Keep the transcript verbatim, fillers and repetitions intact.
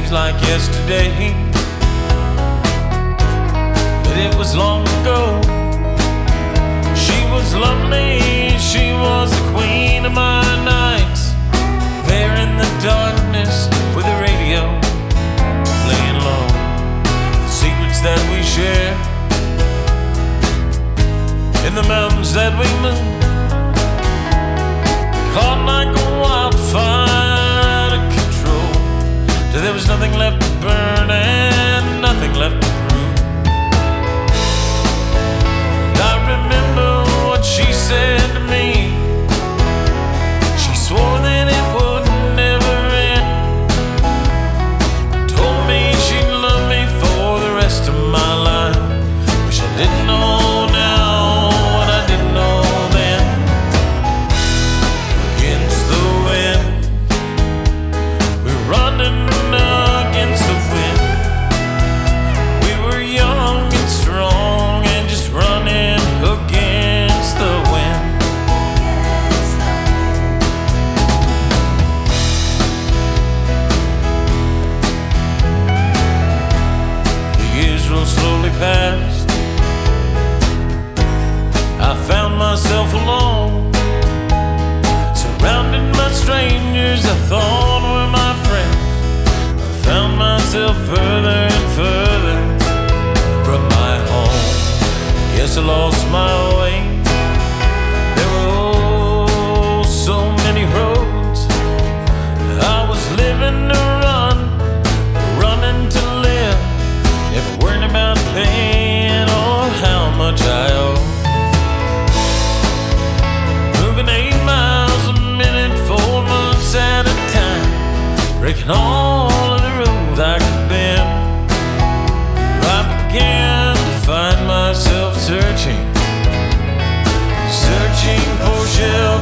seems like yesterday, but it was long ago. She was lovely, she was the queen of my nights, there in the darkness with the radio playing low, the secrets that we share in the mountains that we moved, caught like a wildfire out of control, till there was nothing left to burn and nothing left to prove. And I remember what she said to me. She swore that it would never end, told me she'd love me for the rest of my life. Wish I didn't know now what I didn't know then. Against the wind, we're running against the wind. We were young and strong and just running against the wind. The years roll slowly past. I found myself alone, surrounded by strangers I thought were my friends. I found myself further and further from my home. Guess I lost my way. There were oh so many roads. I was living to run, running to live, never worrying about paying or how much I owe. Moving eight miles a minute, four months at a time, breaking all of the rules I could bend. I began to find myself searching, searching for shelter.